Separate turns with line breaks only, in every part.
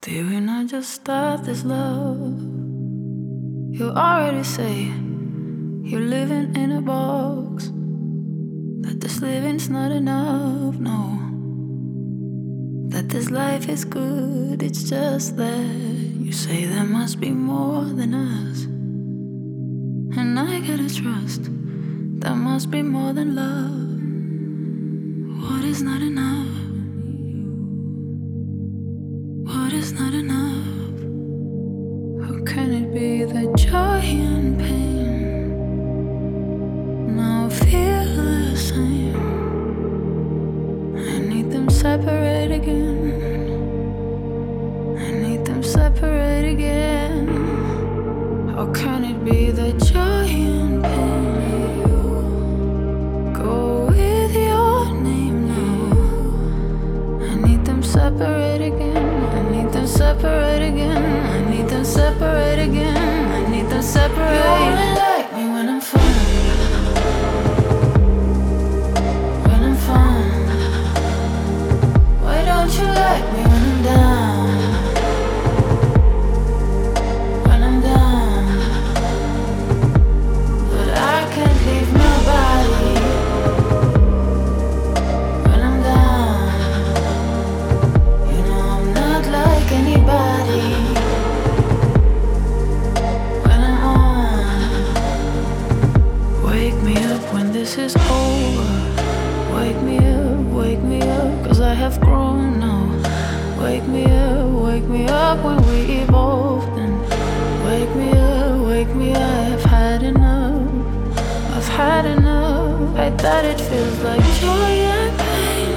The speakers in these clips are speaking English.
Did we not just start this love? You already say you're living in a box, that this living's not enough, no. That this life is good, it's just that you say there must be more than us. And I gotta trust there must be more than love. What is not enough? What is not enough? How can it be that joy and pain now feel the same? I need them separate again. I need them separate again. How can it be that joy and pain go with your name now? I need them separate again. I need them separate again. I need them separate again. I need them separate. You only like me when I'm fun. When I'm fun. Why don't you like me when I'm down? When I'm down. But I can't leave nobody. When I'm down. You know I'm not like anybody. When I'm on. Wake me up when this is over. Wake me up, 'cause I have grown now. Wake me up when we evolved. And wake me up, I've had enough. I've had enough. I thought it feels like joy and pain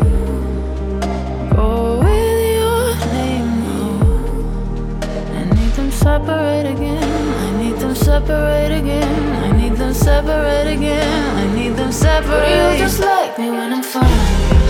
go with your name now. I need them separate again. I need them separate again. I need them separate again. I need them separate. You just like me when I'm fun.